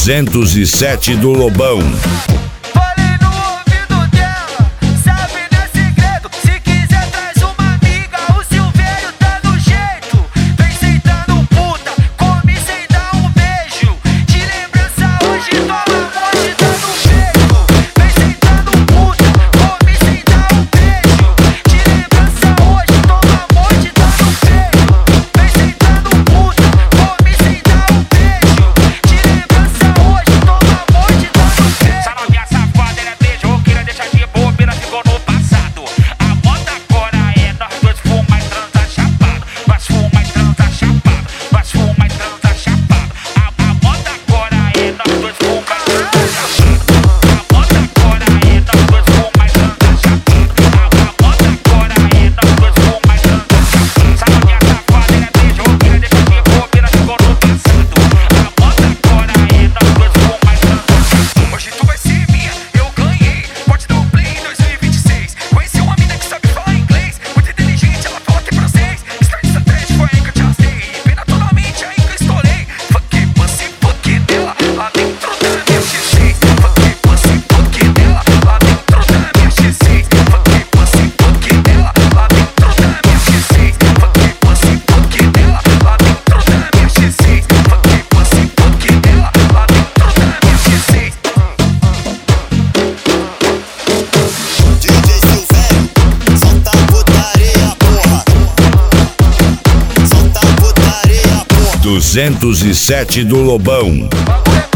207 do Lobão. Falei no ouvido dela, sabe não é segredo. Se quiser traz uma amiga, o Silvério tá no jeito. Vem sentando puta, come sem dar um beijo. De lembrança hoje, toma amor te dá no peito. Vem sentando puta, come sem dar um beijo. De lembrança hoje, toma amor te dá no peito. Vem sentando puta, come sem dar um beijo. De lembrança hoje, toma amor te dá no peito. Essa novinha safada, ela é beijoqueira, deixa de bobeira, ficou no passado. A moda agora é nós dois fuma e transa chapado. Nós fuma e transa chapado. Nós fuma e transa chapado. A moda agora é nós dois fuma e transa chapado. A moda agora é nós dois fuma e transa chapado. A moda agora é nós dois fuma e transa chapado. Essa novinha safada, ela é beijoqueira, deixa de bobeira, ficou no passado. A moda agora é nós dois fuma e transa chapado. Hoje tu vai ser minha, eu ganhei. Pode dar um play em 2026. Conheci uma mina que sabe falar inglês. Muito inteligente, ela fala que é francês. Start estratégico, foi aí que eu te arrastei. Bem naturalmente, aí que eu estourei. Fuck você, fuck dela, lá dentro da minha X6. Fuck você, fuck dela, lá dentro da minha X6. Fuck você, fuck dela, lá dentro da minha X6. Fuck você, fuck dela, lá dentro da minha X6. Fuck você, fuck dela, lá dentro da minha X6. DJ Silvério, solta a putaria, porra. Solta a putaria, porra. 207 do Lobão. Bagulho é